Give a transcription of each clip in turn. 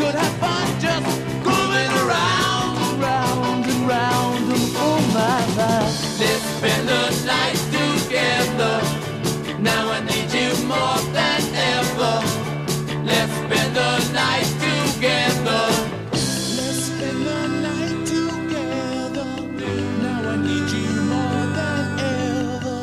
could have fun just going around and round and round. Oh my, my. Let's spend the night together. Now I need you more than ever. Let's spend the night together. Let's spend the night together. Now I need you more than ever.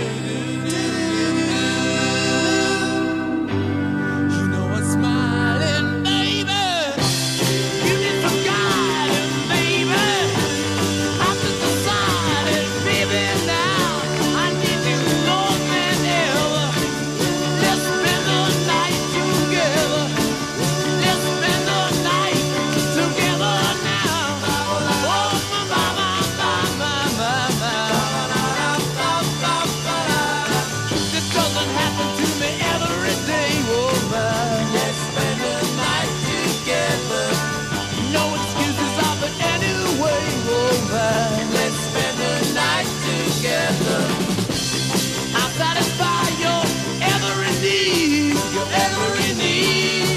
You know I'm smiling, baby. You need some guidance, baby. I've just decided, baby, now I need you more than ever. Let's spend the night together. Let's spend the night together now. Oh, my, this doesn't happen to me every day. Oh, my. Let's spend the night together. No excuses of it anyway. Oh, my. Let's spend the night together. I'll satisfy your every need, your every need.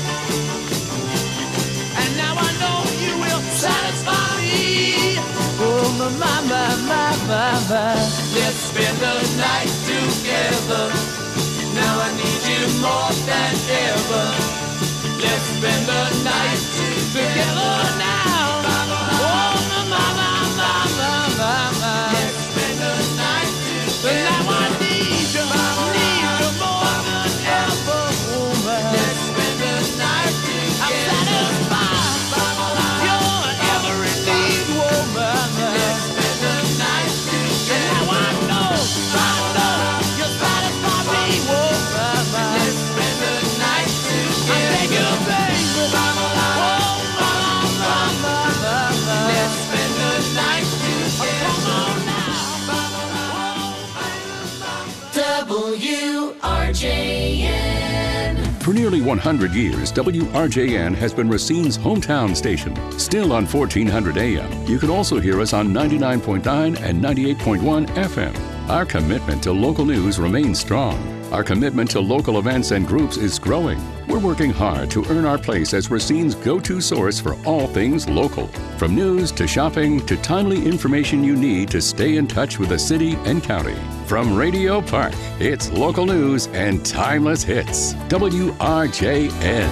And now I know you will satisfy me. Oh, my. Let's spend the night together. Now I need you more than ever. Let's spend the night together now. Oh, my. Let's spend the night together. Now I need you more than ever. Oh, my. Let's spend the night together. I'm satisfied your every need. Oh, my. Let's spend the night together. And now I know you'll satisfy me. Oh, my. Let's spend the night together. I beg you, baby. Oh, my. Let's spend the night together. Come on now. WRJN. For nearly 100 years, WRJN has been Racine's hometown station. Still on 1400 AM, you can also hear us on 99.9 and 98.1 FM. Our commitment to local news remains strong. Our commitment to local events and groups is growing. We're working hard to earn our place as Racine's go-to source for all things local. From news to shopping to timely information you need to stay in touch with the city and county. From Radio Park, it's local news and timeless hits. WRJN.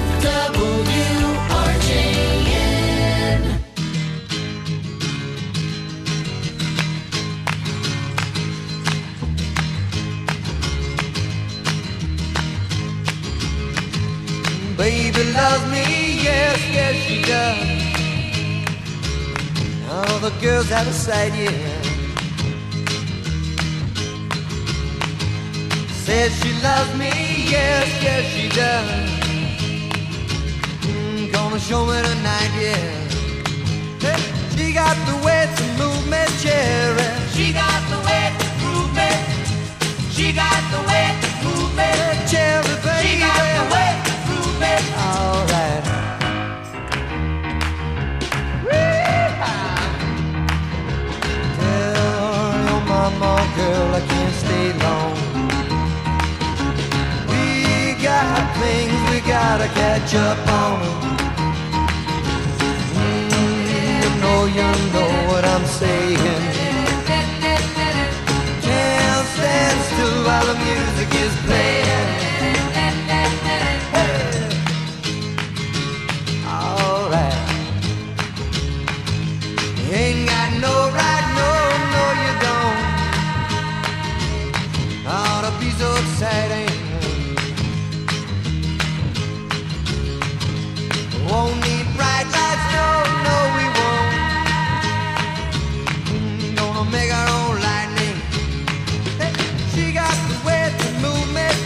WRJN. Baby loves me, yes, yes she does. All the girls out of sight, yeah. Says she loves me, yes, yes she does. Gonna show me tonight, yeah. Hey, she got the way to move me, cherry. She got the way to move me. She got the way to move me, cherry, baby. She got the way to move me. All right. Tell your mama, girl, I can't stay long. We got things we gotta catch up on. You know what I'm saying. Can't stand still while the music is playing. Hey. All right. You ain't got no right, no, you don't. Ought to be so exciting. Won't need bright lights, no, we won't. Make our own lightning. She got the way to move me,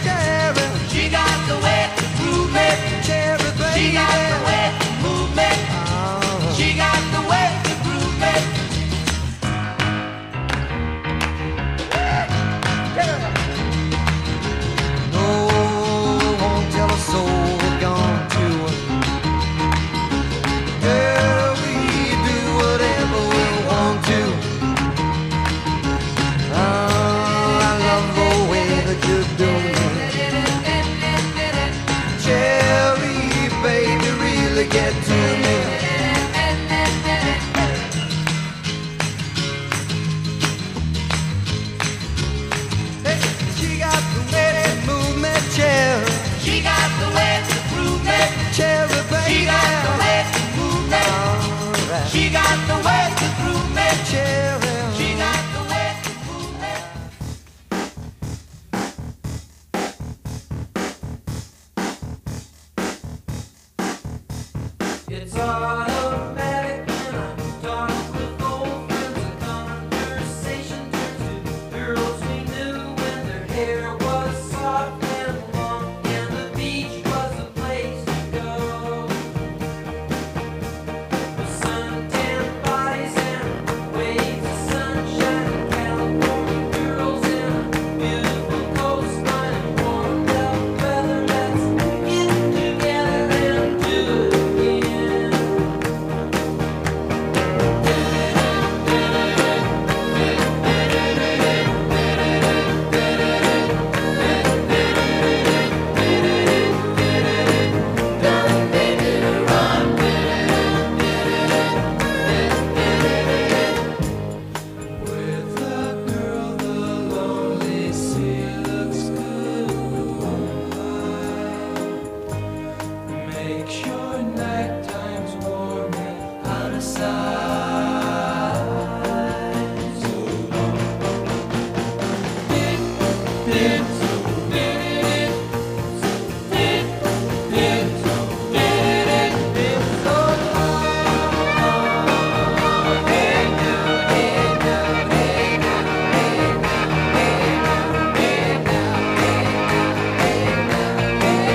to me. Hey, she got the way to move me, cherry. She got the way to prove me. Cherry, baby. She got the way to move me. Alright. She got the way to prove me. Cherry. She got the way to prove me. It's automatic when I talk with old friends. The conversation turns to girls we knew when their hair was soft and long, and the beach was the place to go. With suntan bodies and waves of sunshine, California girls in a beautiful coastline and warmed up weather. Let's get together and do it again. With a girl, the lonely sea looks good in the moonlight. Makes your night times warm and out of sight. So long. Dip, dip, so dip, dip, dip, so dip, dip, so long. Hey now, hey now, hey now, hey now, hey now, hey now, hey now, hey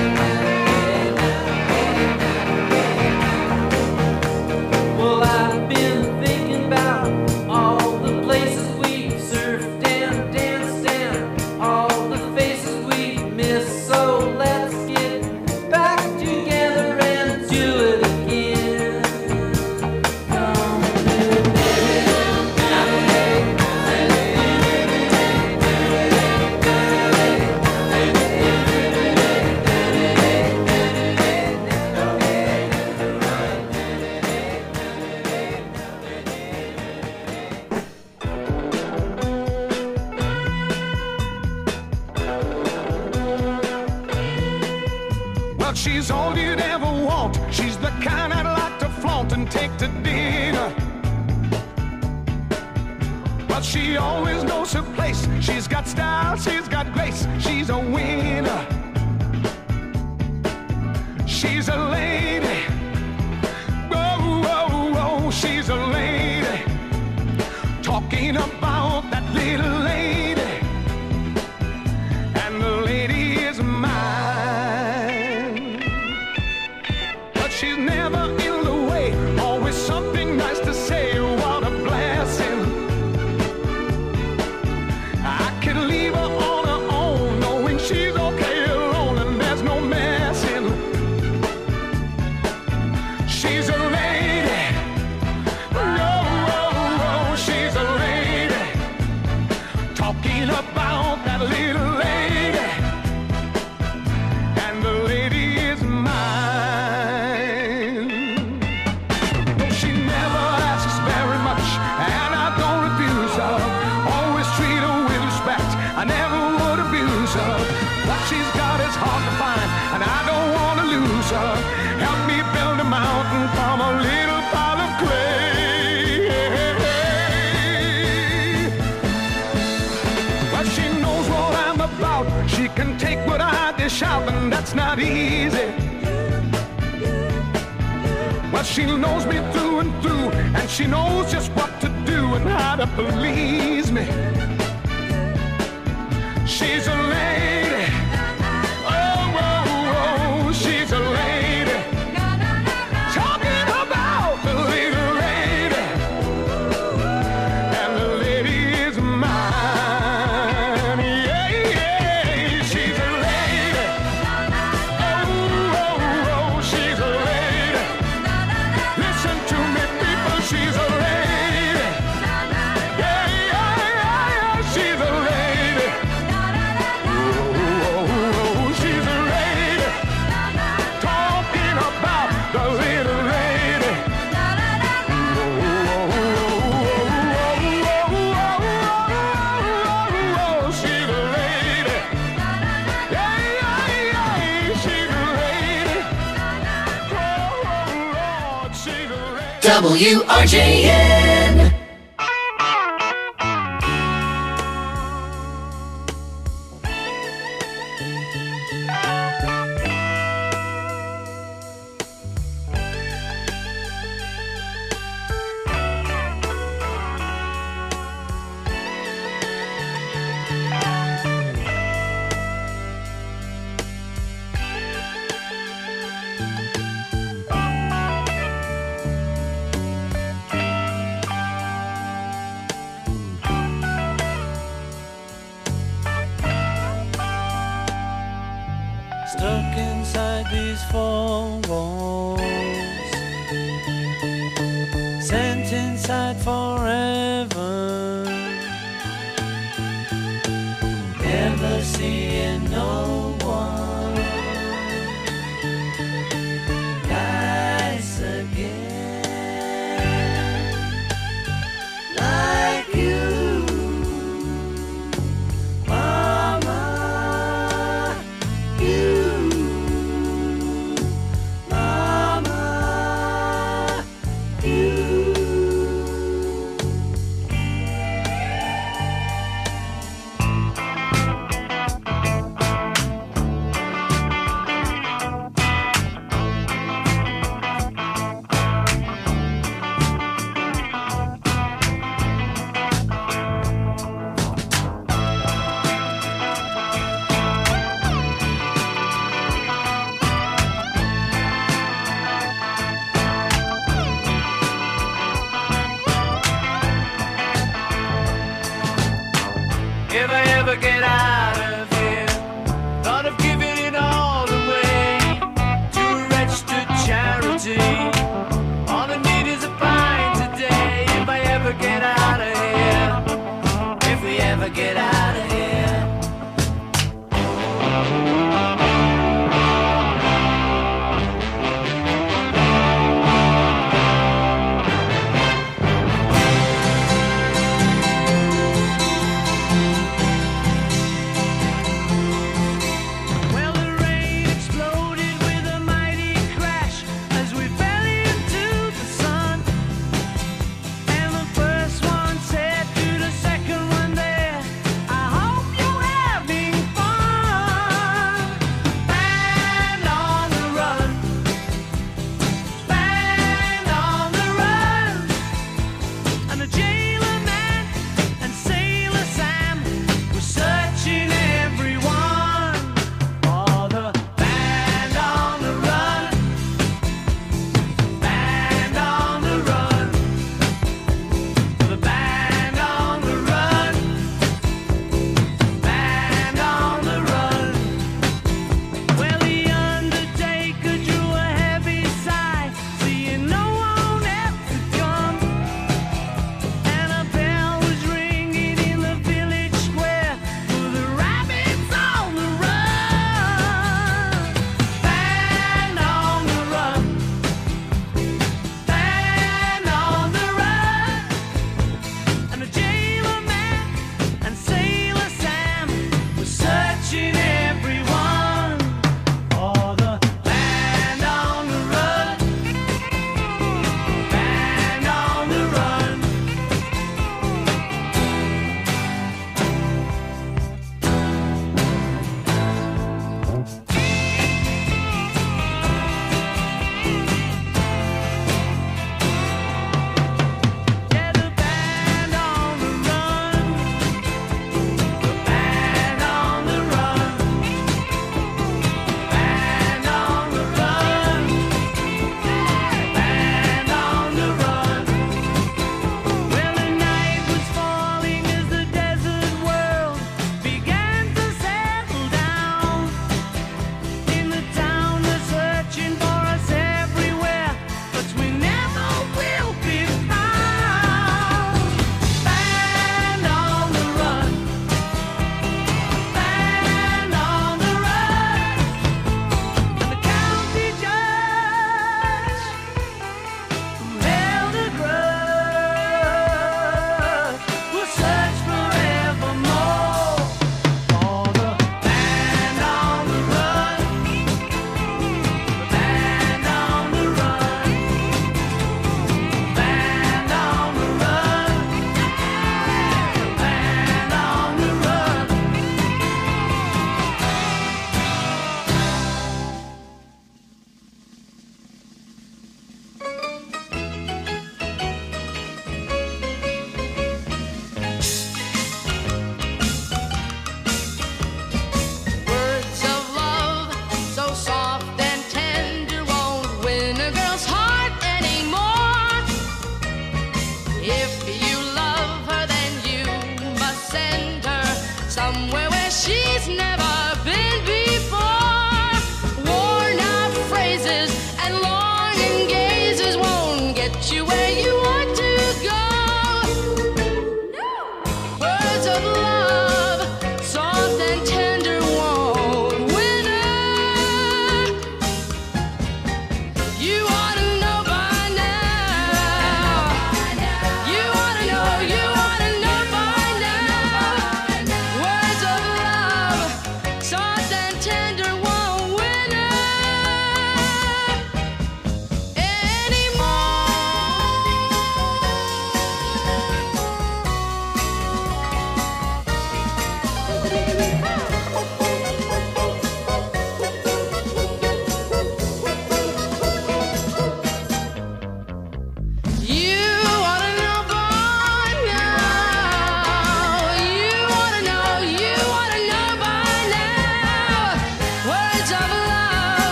now. Well, I've been thinking about all the places we've surfed and danced and all the faces we've missed. So let's get back together and do it again. Come with me. Well, she's all you'd ever want. She's the kind I'd like to flaunt and take to dinner. But she always knows her place. She's got style, she's got grace. She's a winner. She's a lady. Whoa, whoa, whoa, she's a lady. Talking about that little lady. And the lady is mine. But she's never in the way. Always something nice to say. What a blessing. I could leave her on her own, knowing she's okay alone and there's no messing. She's a lady. Whoa, whoa, whoa, she's a lady. Talking about that little lady. And the lady is mine. No, she never asks very much, and I don't refuse her. Always treat her with respect. I never would abuse her. What she's got is hard to find, and I don't want to lose her. Help me build a mountain from a little pile of clay. Well, she knows what I'm about. She can take what I dish out, and that's not easy. Well, she knows me through and through, and she knows just what to do and how to please me. She's a lady. Oh, oh, oh, she's a lady. Talking about the little lady. And the lady is mine. Yeah, yeah, she's a lady. Oh, oh, oh, she's a lady. Listen to me, people, she's a lady. Yeah, yeah, yeah, yeah, she's a lady. WRJN. Stuck inside these four walls, sent inside forever, never seeing no one nice again like you, Mama. You, Mama, you.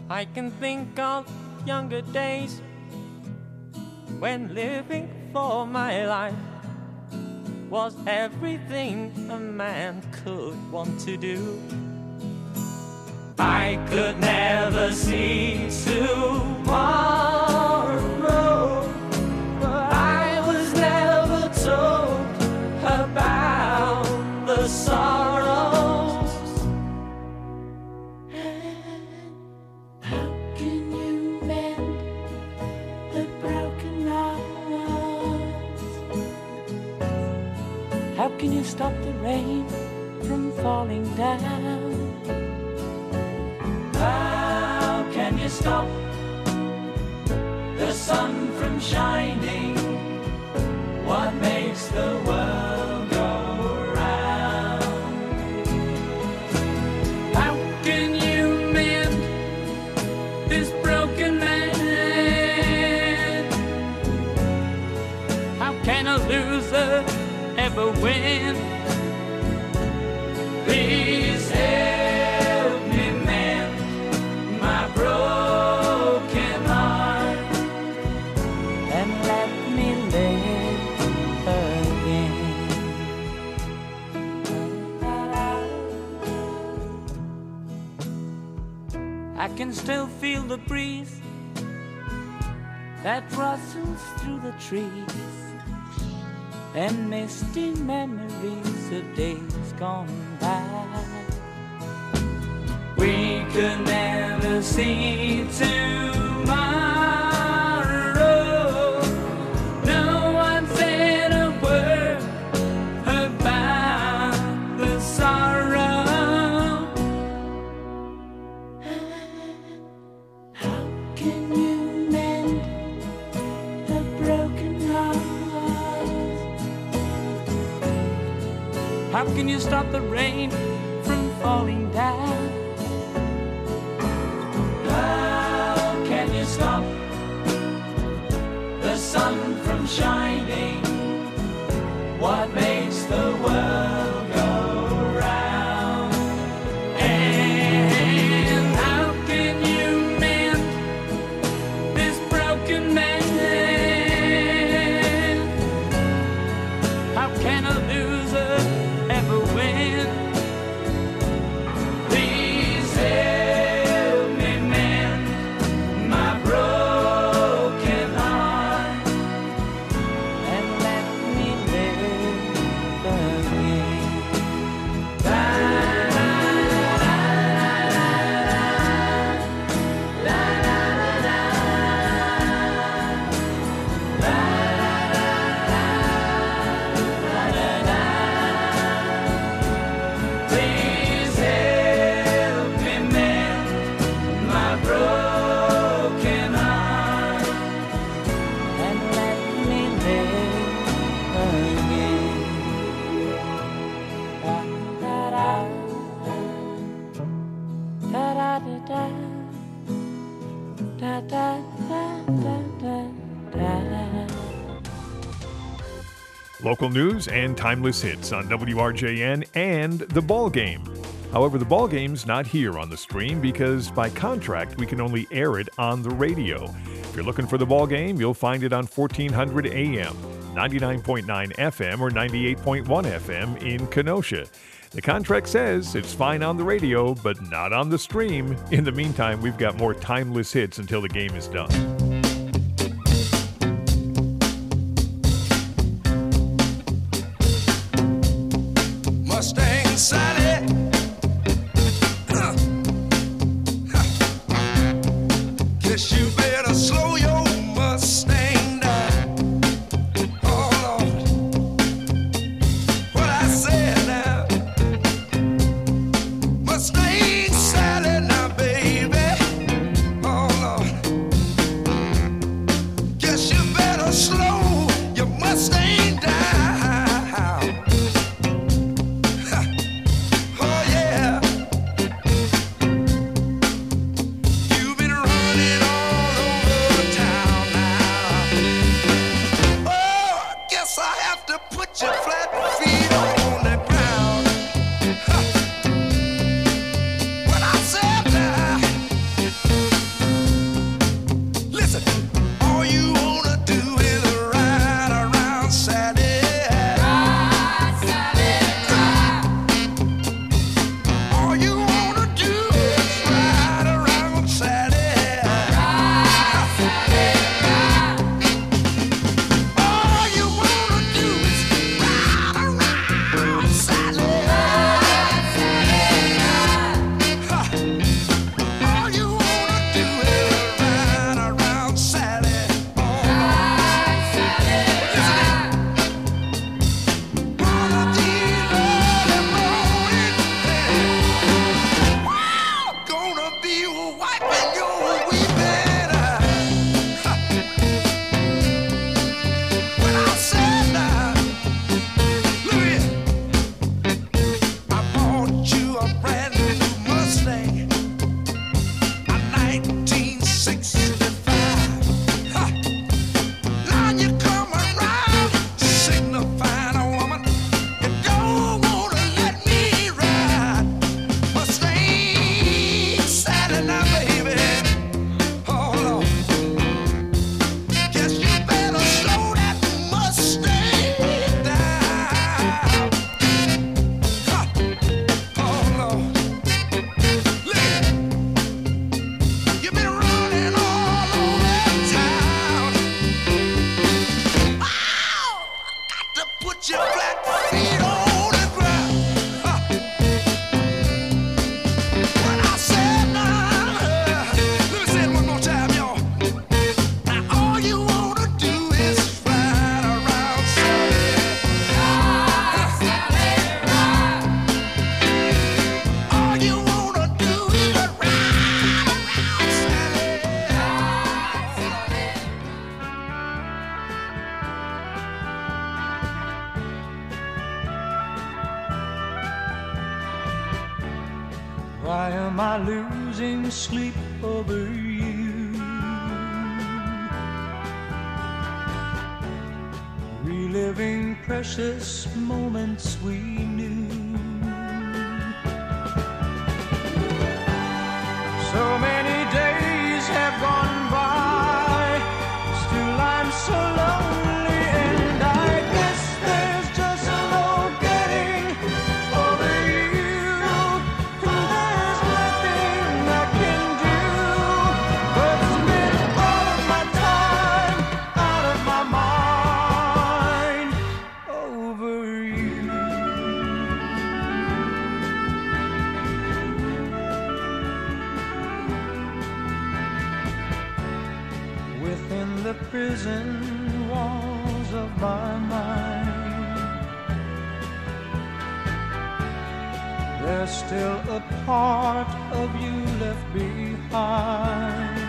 I can think of younger days when living for my life was everything a man could want to do. I could never see tomorrow, but I was never told about the sorrows. How can you mend the broken hearts? How can you stop the rain from falling down? How can you stop the sun from shining? What makes the world go round? How can you mend this broken man? How can a loser ever win? Please help me mend my broken heart And let me live again. I can still feel the breeze that rustles through the trees and misty memories of days gone by. We could never see tomorrow. No one said a word about the sorrow. How can you mend a broken heart? How can you stop the rain from falling down? How can you stop the sun from shining? What makes the world go round? And how can you mend this broken man? How can a loser ever win? Please help me mend my broken heart and let me live again. Please help me mend my broken heart and let me live again. Da da da da da da da da da da da. Local news and timeless hits on WRJN and The Ball Game. However, The Ball Game's not here on the stream because by contract we can only air it on the radio. If you're looking for The Ball Game, you'll find it on 1400 AM, 99.9 FM, or 98.1 FM in Kenosha. The contract says it's fine on the radio, but not on the stream. In the meantime, we've got more timeless hits until the game is done. Mustang Sally. Guess you better slow your Mustang down. Oh Lord, what I said now. Mustang Sally now, baby. Oh Lord, guess you better slow your Mustang down. Why am I losing sleep over you? Reliving precious moments we knew. So many days have gone by, still I'm so lonely, and I guess there's just no getting over you. And there's nothing I can do but spend all of my time out of my mind over you. Within the prison walls of my mind, there's still a part of you left behind.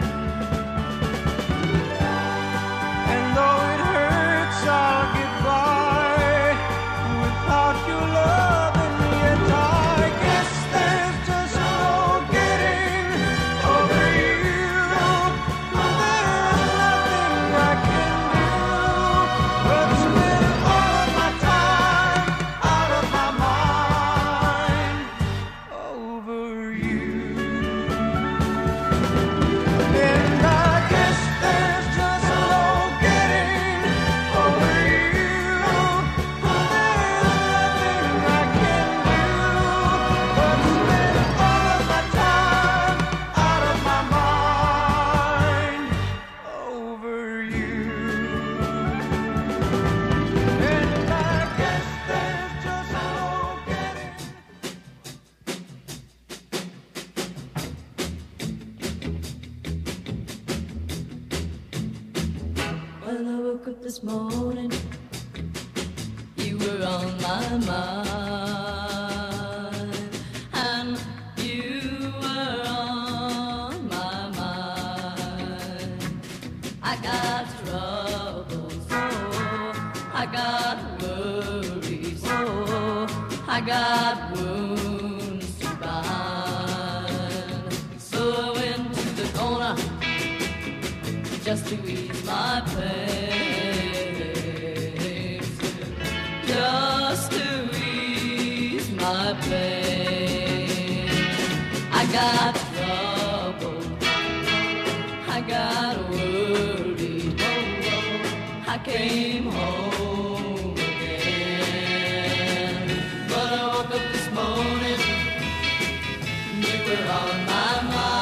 And though it hurts, I'll get by without your love, and yet I guess there's just no getting over you. There's nothing I can do but spend all of my time out of my mind over you. And I guess there's just no getting over you. There's nothing I can do but spend all of my time out of my mind over you. And I guess there's just no getting. When I woke up this morning, you were on my mind, and you were on my mind. I got troubles, oh, I got worries, oh, I got wounds to bind. So I went to the corner just to ease my pain, just to ease my pain. I got trouble, I got worried, oh, oh, I came home again. But I woke up this morning, you were on my mind.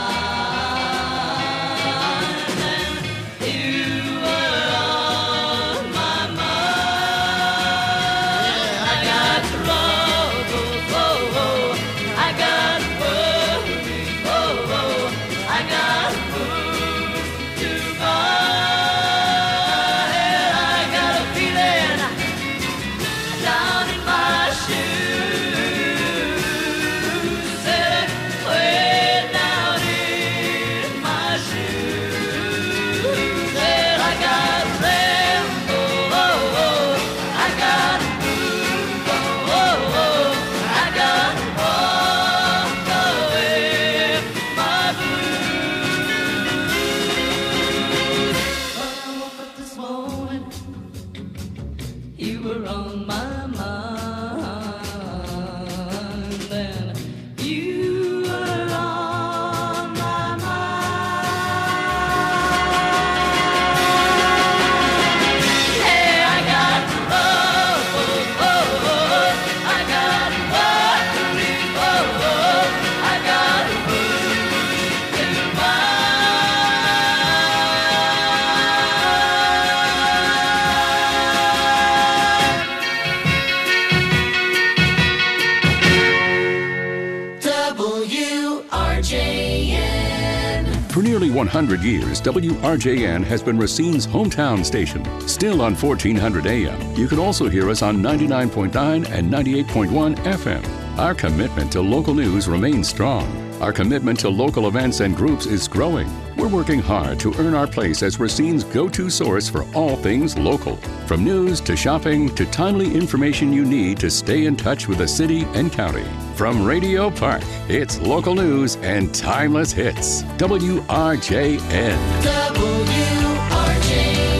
You were on my mind, and you were on my mind. Hey, I got trouble, oh, oh, I got worry, oh, oh, I got wounds to For nearly 100 years, WRJN has been Racine's hometown station. Still on 1400 AM, you can also hear us on 99.9 and 98.1 FM. Our commitment to local news remains strong. Our commitment to local events and groups is growing. We're working hard to earn our place as Racine's go-to source for all things local. From news to shopping to timely information you need to stay in touch with the city and county. From Radio Park, it's local news and timeless hits. WRJN. WRJN.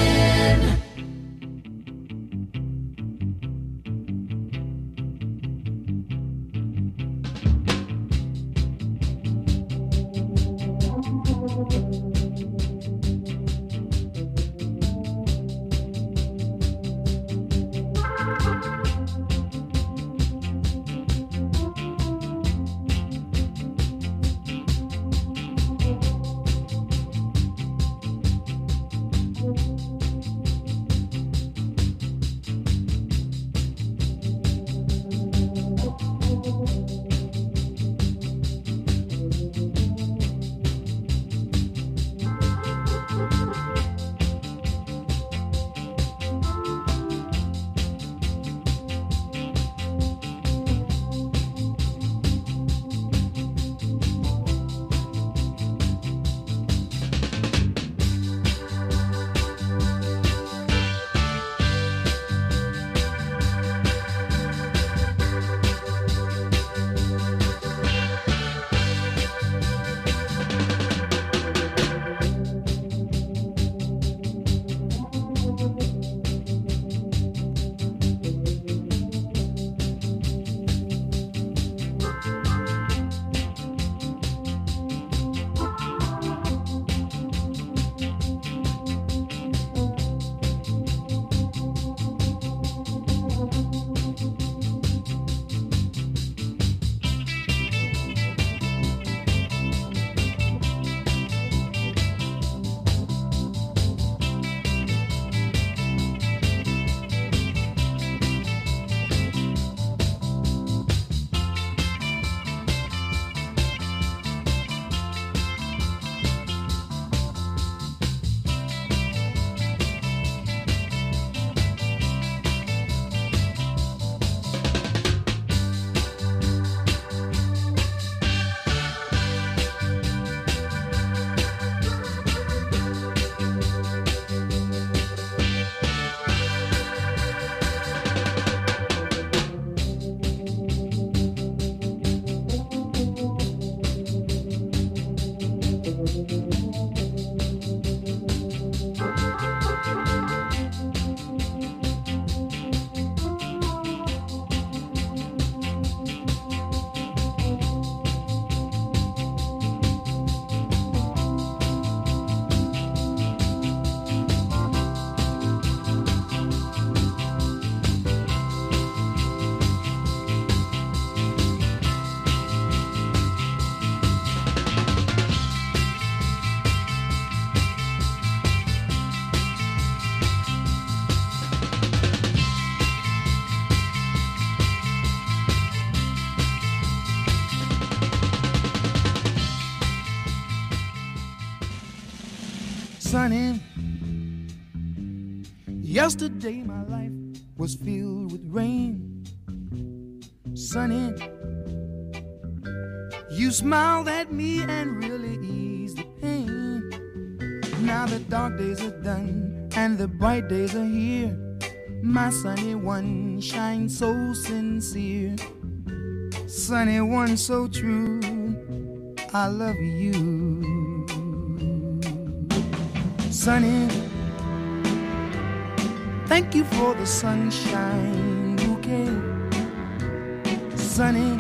Sunny, yesterday my life was filled with rain. Sunny, you smiled at me and really eased the pain. Now the dark days are done and the bright days are here. My sunny one shines so sincere. Sunny one so true, I love you. Sunny, thank you for the sunshine bouquet. Sunny,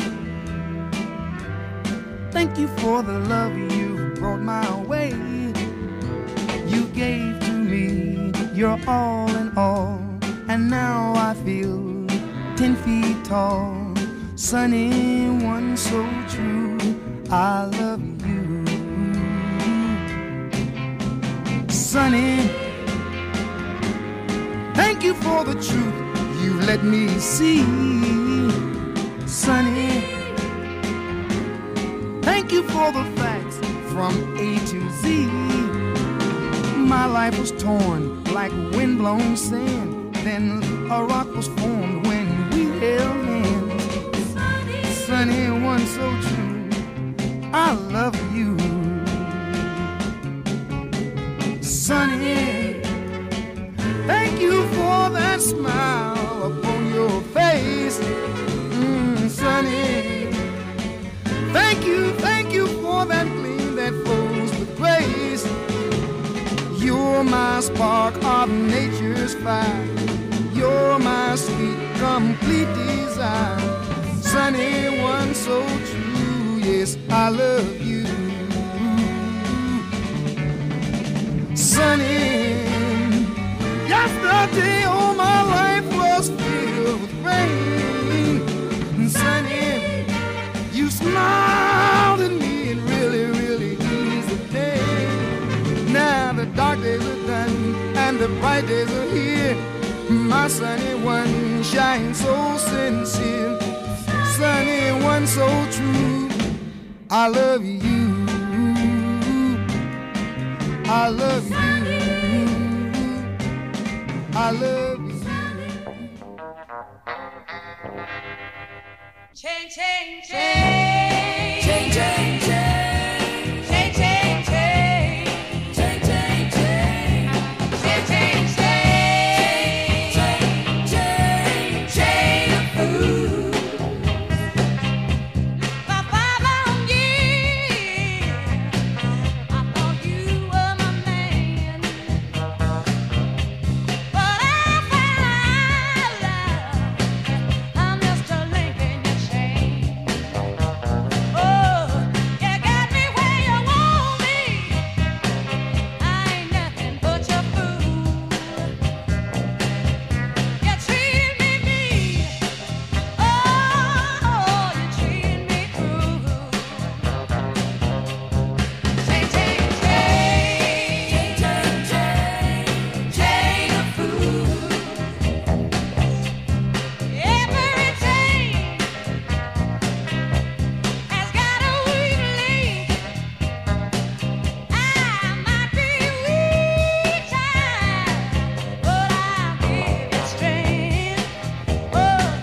thank you for the love you brought my way. You gave to me your all in all, and now I feel 10 feet tall. Sunny one so true, I love you. Sunny, thank you for the truth you let me see. Sunny, thank you for the facts from A to Z. My life was torn like windblown sand, then a rock was formed when we held hands. Sunny one so true, I love you. my spark of nature's fire. You're my sweet, complete desire. Sunny one so true, yes, I love you. Sunny, yesterday all my life was filled with rain. And sunny, you smiled at me and really, really eased the day. Now the dark days are done and the bright days are here. My sunny one shines so sincere. Sunny one so true, I love you. I love you. I love you. Change, change, change. Change, change, change. Change, change, change. Change, change, change. Change, change, change. Change, change, change of food. For 5 long years, I thought you were my man. But I found love. I'm just a link in your chain. Oh, you got me where you want me. I ain't nothing but your fool. You treat me mean. Oh, you treat me cruel. Change, change, change. Change, change, change of food. Every change has got a weak link. I might be weak time, but I'll give you strength. Oh,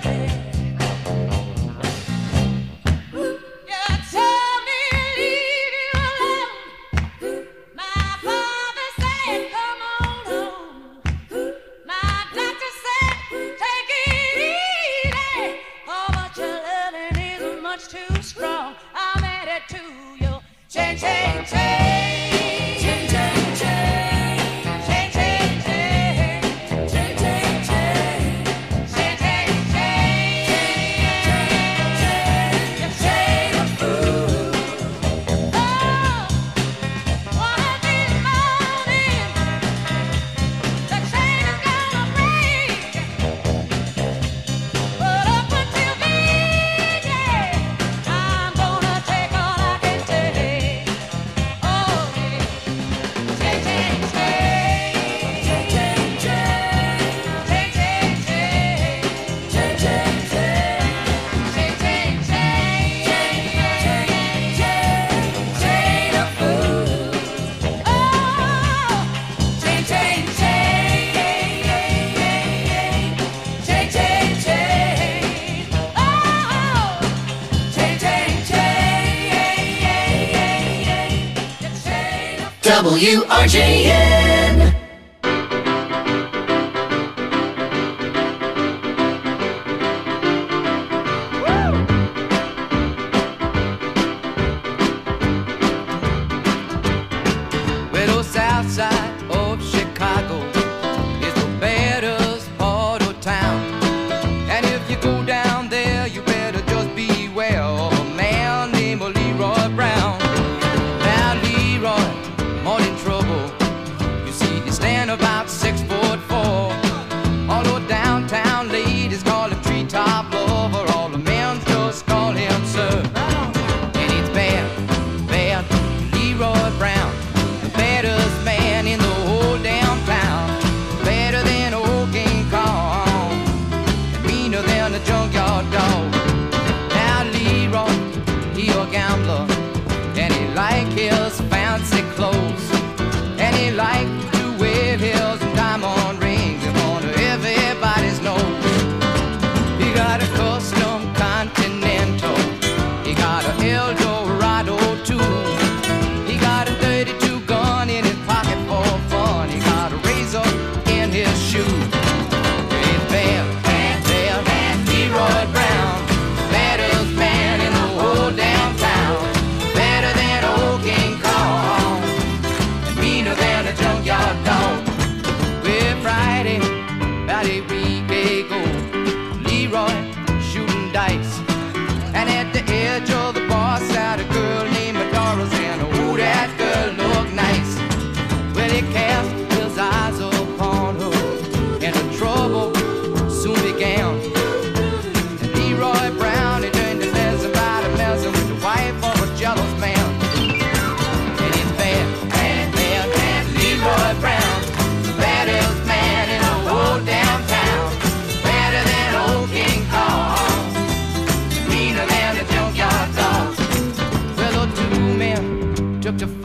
you told me leave you alone. My father said come on home. My doctor said take it easy. Oh, but your loving is much too strong. I'm headed to you. Change, change, change. Change, change, change. Change, change, change. Change, change, change. Change, change, change. You change of food. Oh, one of these mornings, the chain is gonna break. But up until then, yeah, I'm gonna take all I can take. Oh, yeah. Change, change, change. Change, change, change. Change, change, change. Change, change, change. Change, change, change. Change of food. Oh, change, change, change. Change, change, change. Oh, change, change, change. WRJN. Well, the south side of Chicago is the baddest part of town. And if you go down there, you better just beware of a man named Leroy Brown. Now, Leroy, more in trouble. You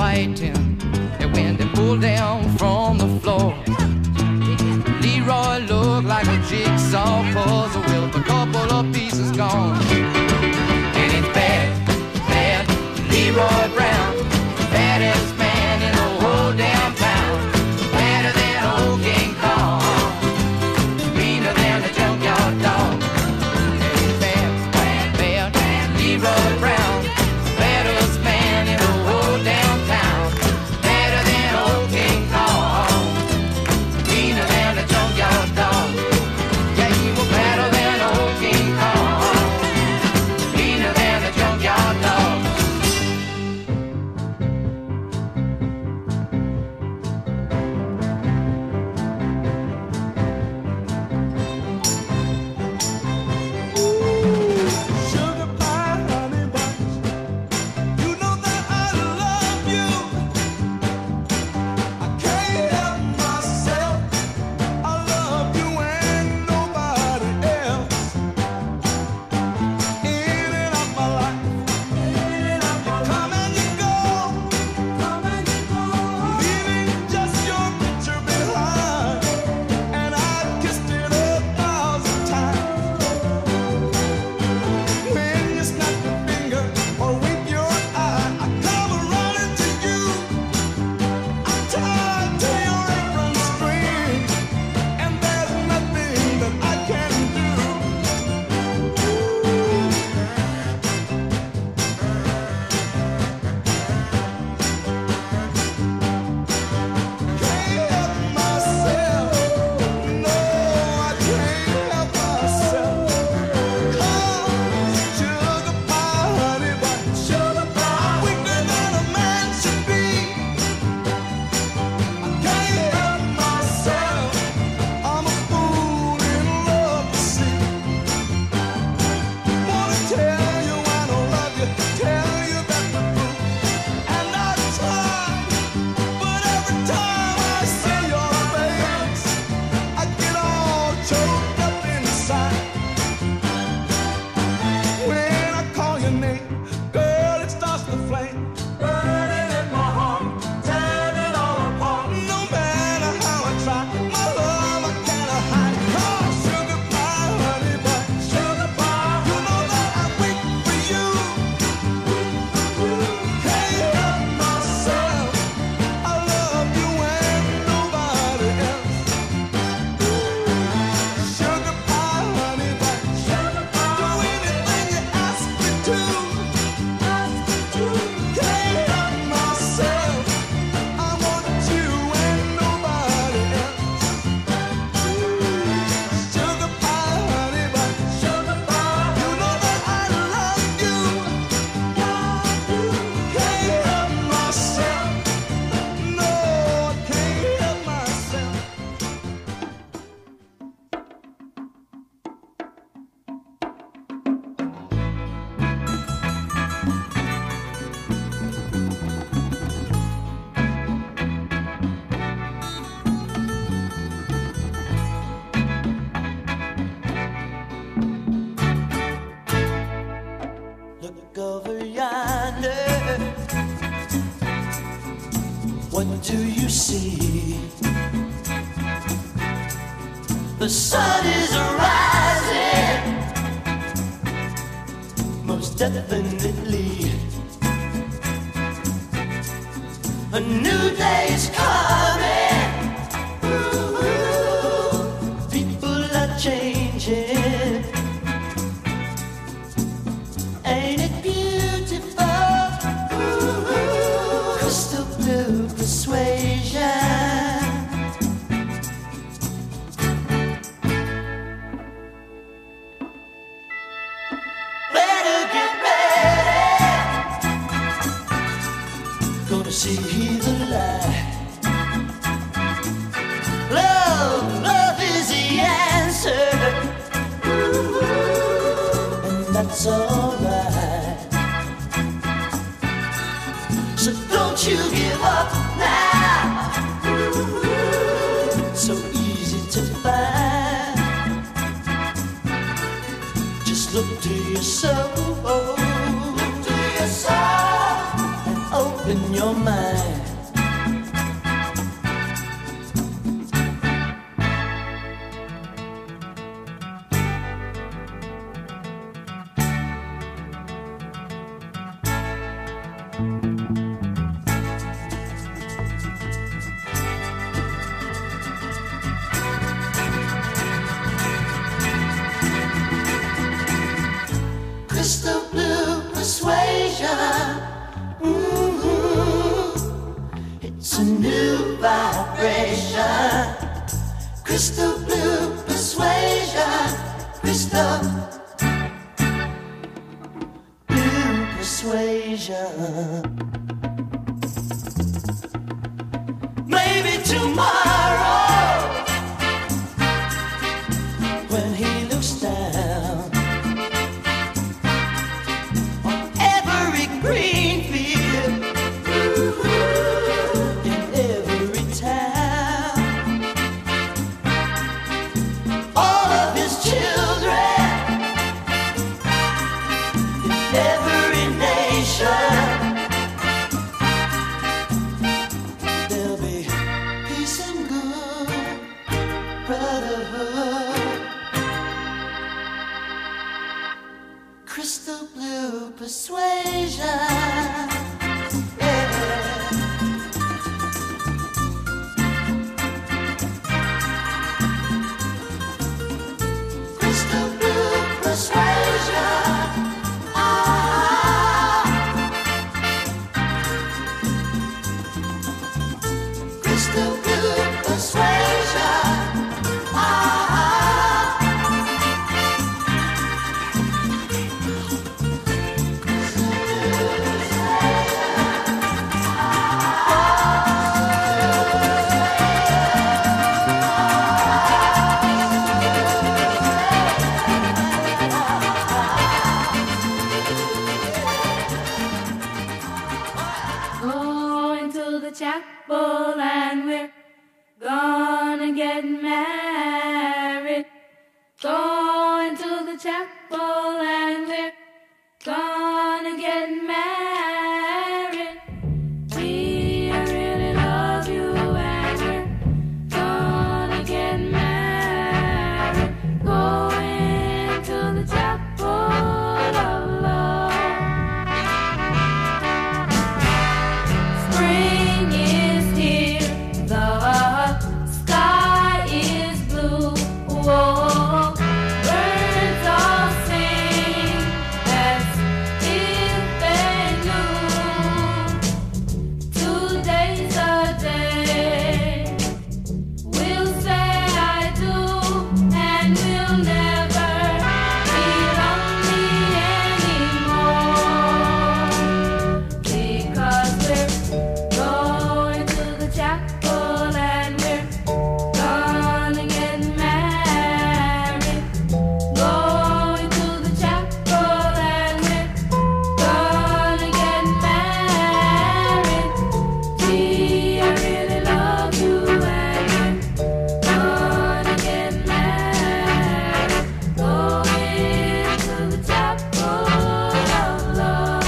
fighting. And when they pulled down from the floor, Leroy looked like a jigsaw puzzle with a couple of pieces gone. And it's bad, bad Leroy Brown, baddest man in the whole damn town. Better than old King Kong, meaner than the junkyard dog. And it's bad, bad, bad Leroy Brown, baddest man in the whole damn town. Better than old King Kong, meaner than the junkyard dog. Yeah, he was better than old King Kong, meaner than the junkyard dog. Sugar pie, honey buns, you know that I love you. I can't help myself. I love you and nobody else. In and out my life, you come and you go, leaving just your picture behind. And I've kissed it 1,000 times. When you snap your finger or wink your eye, I come running to you. I'm tied to your apron string, and there's nothing that I can do. Can't help myself. No, I can't help myself. Sugar pie, honey bun, sugar pie. I'm weaker than a man should be. I can't help myself. I'm a fool in love, you see. Wanna tell you I don't love you, tell you that the truth. And I try, but every time I see your face, I get all choked up inside. When I call your name, girl, it starts to flame. Burning in my heart, tearing it all apart. No matter how I try, my love I cannot hide. Oh, sugar pie, honey bun, sugar pie. You know that I wait for you. Can't help myself. I love you and nobody else. Sugar pie, honey bun, sugar pie. Do anything you ask me to. Can't help myself. I want you and nobody else. Sugar pie, honey bun, sugar pie. You know that I love you. Can't help myself. No, I can't help myself. Look over yonder. What do you see? The sun is rising, most definitely. A new day's coming. Ooh, people are changing. Ain't it beautiful? Ooh, crystal blue persuasion. Better get ready. Gonna see the light. Love is the answer. And that's alright. So don't you give up now. So easy to find. Just look to your soul. Look to your soul. And open your mind. Crystal blue persuasion, crystal blue persuasion. Maybe tomorrow, when he looks down on every green field in every town, all of his children in every nation, there'll be peace and good brotherhood. Crystal blue persuasion. Crystal blue persuasion. Crystal blue persuasion. Going to the chapel and we're gonna get married. Going to the chapel and we're gonna get married. Gee, I really love you and we're gonna get married. Going to the chapel of love. Spring is here, the sky is blue. Whoa, birds all sing as if they knew. Today's a day we'll say I do, and we'll never be lonely anymore. Because we're going to the chapel and we're gonna get married. Going to the chapel and we're gonna get married. Gee, I really love you and we're gonna get married. Going to the chapel of love.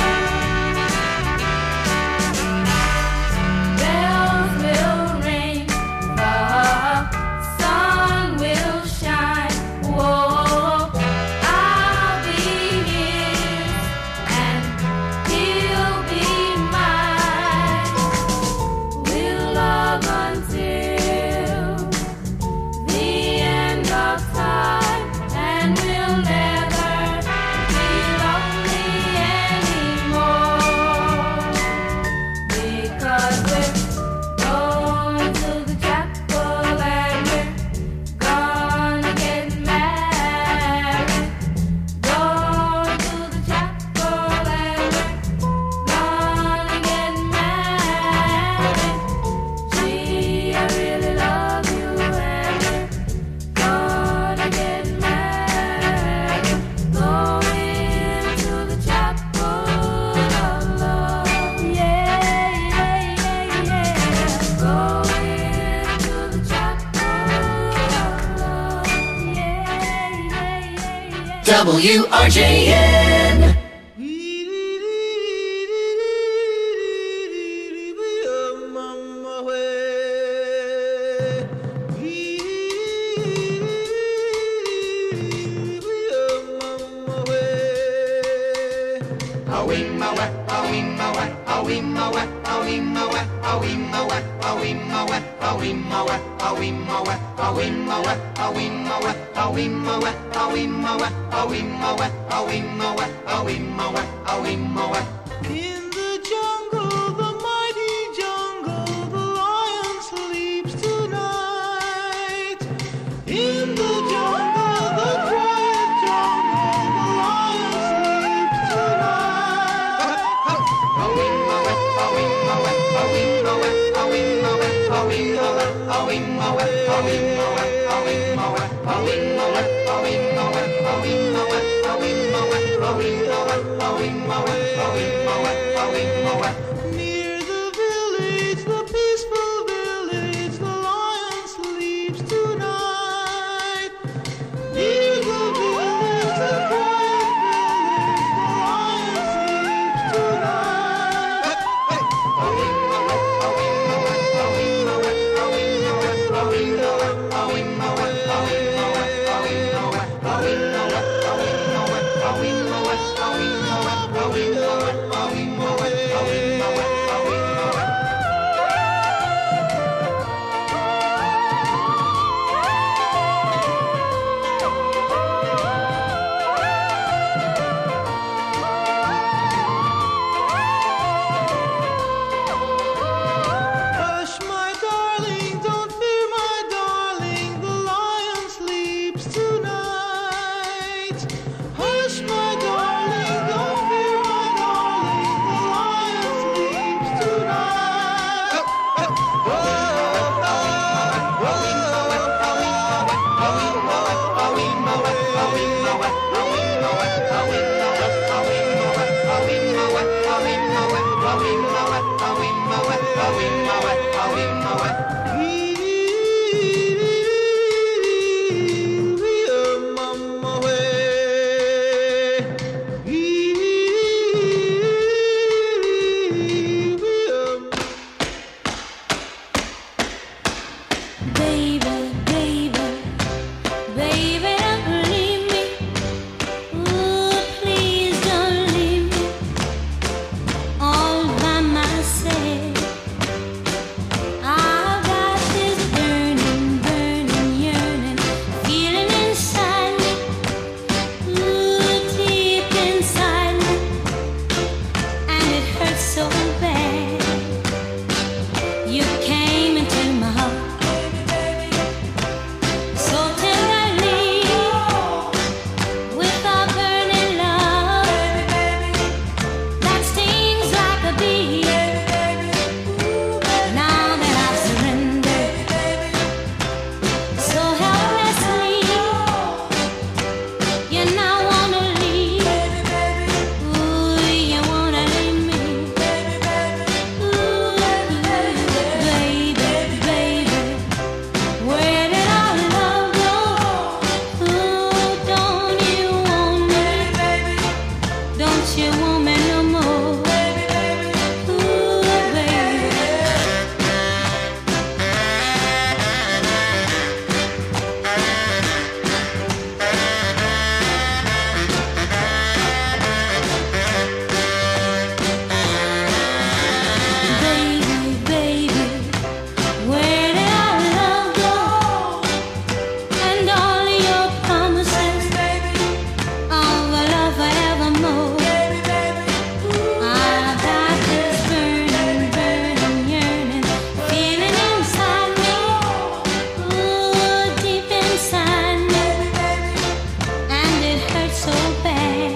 Bells will ring, the sun will shine. Whoa, I'll be his and he'll be mine. We'll love until the end of time, and we'll never be lonely anymore. Because we're going to the chapel and we're gonna get married. Going to the chapel and we're gonna get married. Gee, I really love you and we're gonna get married. Going to the chapel of love. Yeah, yeah, yeah, yeah. Going to the chapel of love. Yeah, yeah, yeah, yeah. WRJN. In the jungle, the mighty jungle, the lion sleeps tonight. Near the village, the peaceful village, the lion sleeps tonight. Near the village, the quiet village, the lion Hush, my darling, don't fear, my darling, the lion sleeps tonight. Hush, my darling, don't fear, my darling, the lion sleeps tonight. Baby, baby, baby, don't leave me. Ooh, please don't leave me all by myself. I've got this burning, burning yearning feeling inside me. Ooh, deep inside me, and it hurts so bad. You came into my heart so tenderly, with a burning love that stings like a bee. Now that I've surrendered so helplessly, you now wanna leave. Ooh, you wanna leave me. Ooh, baby, baby, where did our love go? Ooh, don't you want me? Don't you want me no more? Ooh, baby. Baby, baby, where did our love go? And all your promises of a love forevermore. I've got this burning, burning yearning feeling inside me. Ooh, deep inside me, and it hurts so bad.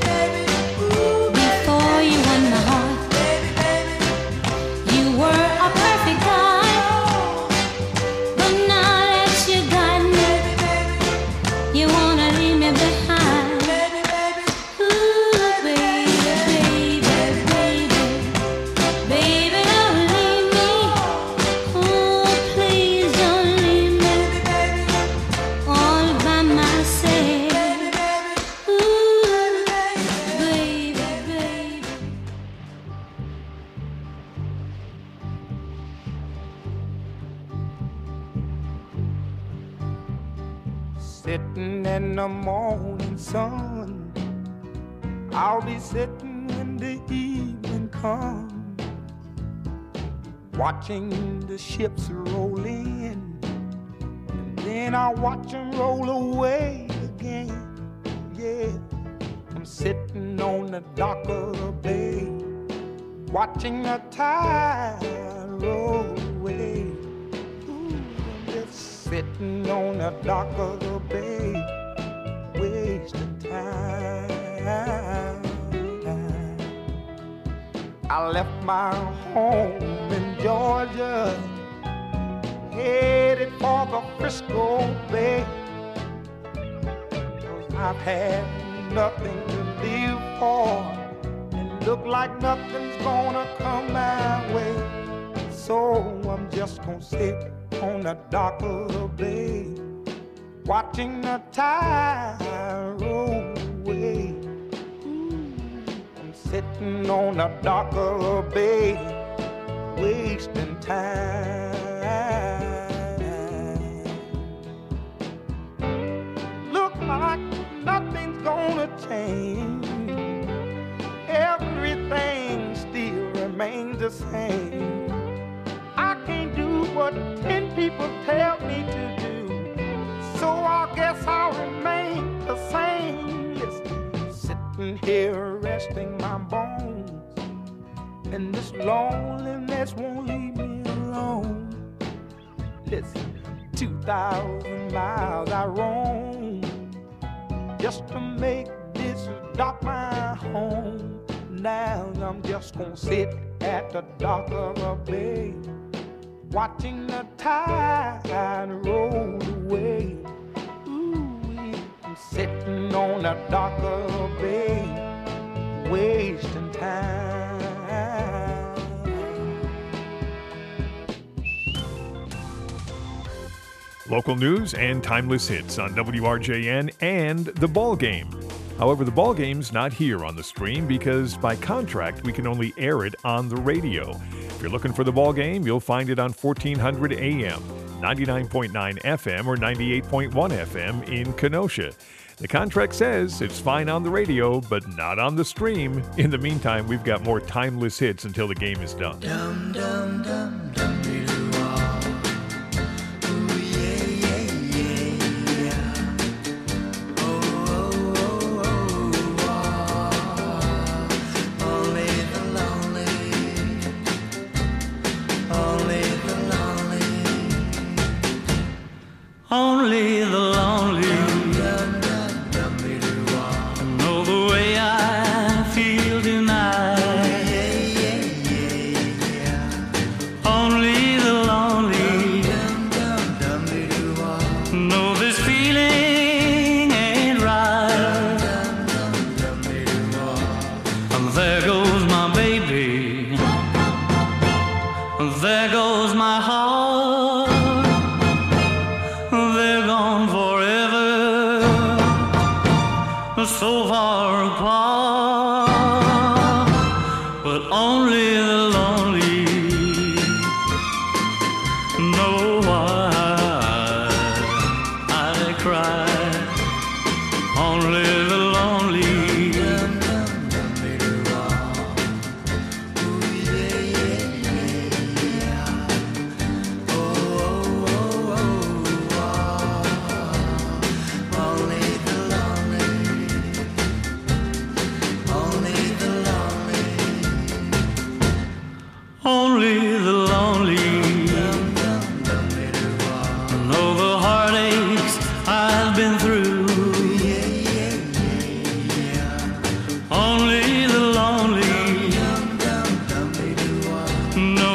Before you won my heart, you were a perfect guy, but now that you got me, you wanna leave me behind. Ooh, baby, baby, baby, baby, don't leave me. Oh, please don't leave me all by myself. Ooh, baby, baby. Sitting in the morning sun, I'll be sitting when the evening comes, watching the ships roll in, and then I'll watch them roll away again. Yeah, I'm sitting on the dock of the bay, watching the tide roll away. Ooh, I'm just sitting on the dock of the bay, wasting time. I left my home in Georgia, headed for the Frisco Bay. 'Cause I've had nothing to live for, and look like nothing's gonna come my way. So I'm just gonna sit on the dock of the bay, watching the tide roll away. I'm sitting on the dock of the bay, wasting time. Look like nothing's gonna change. Everything still remains the same. I can't do what 10 people tell me to do, so I guess I'll remain the same. Listen, sitting here resting my bones, and this loneliness won't leave me alone. Listen, 2,000 miles I roam just to make this dock my home. Now I'm just gonna sit at the dock of a bay, watching the tide roll away. Ooh, I'm sitting on the dock of a bay, wasting time. Local news and timeless hits on WRJN and The Ball Game. However, The Ball Game's not here on the stream because by contract we can only air it on the radio. If you're looking for The Ball Game, you'll find it on 1400 AM, 99.9 FM, or 98.1 FM in Kenosha. The contract says it's fine on the radio, but not on the stream. In the meantime, we've got more timeless hits until the game is done. Dum dum dum dum dee doo wah. Ooh yeah yeah yeah yeah. Oh oh oh oh wah. Only the lonely, only the lonely, Only the lonely dum dum dum dee doo wah. know the way I feel tonight. Yeah yeah yeah yeah. Only the lonely Dum dum dum dee doo wah. know this feeling ain't right. Dum dum dum dee doo wah. And there goes my baby. There goes my heart. They're gone forever, so far apart. But only the lonely know why I cry. Only the lonely Dum dum dum dee doo wah. Ooh yeah yeah yeah yeah. Oh oh oh oh wah. Only the lonely, only the lonely. Only the lonely Dum dum dum dee doo wah. know the heartaches I've been through. Yeah yeah yeah yeah. Only the lonely Dum dum dum dee doo wah. know